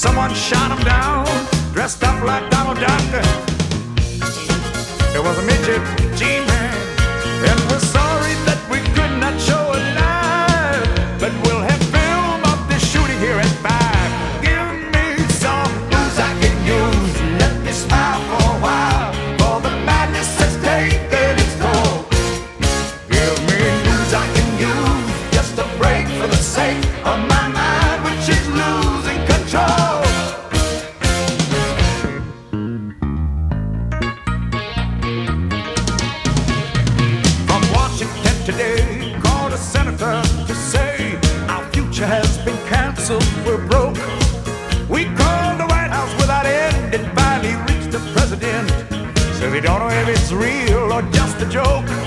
Someone shot him down, dressed up like Donald Duck. It was a midget G-Man, and we're sorry that we could not show it live, but we'll have film of this shooting here at 5. Give me some booze I can use, let me smile for a while, for the madness has taken its toll. Give me news I can use, just a break for the sake of my mind, which is losing control. Today, called a senator to say our future has been canceled, we're broke. We called the White House without end and finally reached the president. Says he don't know if it's real or just a joke.